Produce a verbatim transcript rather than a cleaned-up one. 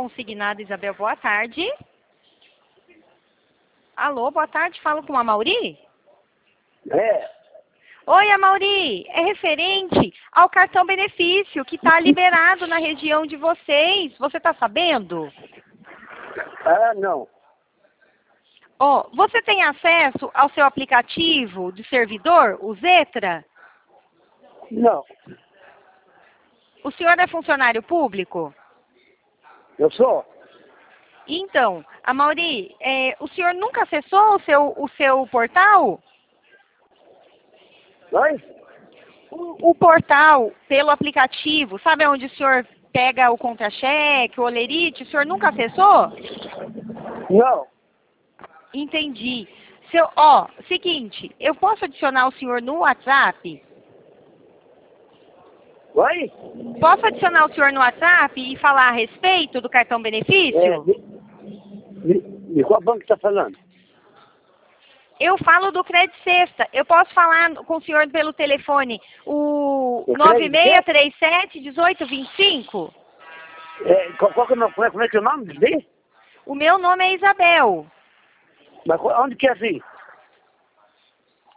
consignado, Isabel. Boa tarde. Alô, boa tarde. Falo com a Mauri? É. Oi, Amauri. É referente ao cartão benefício que está liberado na região de vocês. Você está sabendo? Ah, não. Ó, você tem acesso ao seu aplicativo de servidor, o Zetra? Não. O senhor é funcionário público? Eu sou? Então, Amauri, é, o senhor nunca acessou o seu, o seu portal? Oi? O, o portal pelo aplicativo, sabe onde o senhor pega o contra-cheque, o olerite, o senhor nunca acessou? Não. Entendi. Seu, ó, seguinte, eu posso adicionar o senhor no WhatsApp? Oi? Posso adicionar o senhor no WhatsApp e falar a respeito do cartão benefício? É, de, de, de qual banco está falando? Eu falo do Credit Sexta. Eu posso falar com o senhor pelo telefone o O nove Credit seis três sete, um oito dois cinco? É, qual, qual que é o meu, como, é, como é que é o nome dele? O meu nome é Isabel. Mas qual- onde que é assim?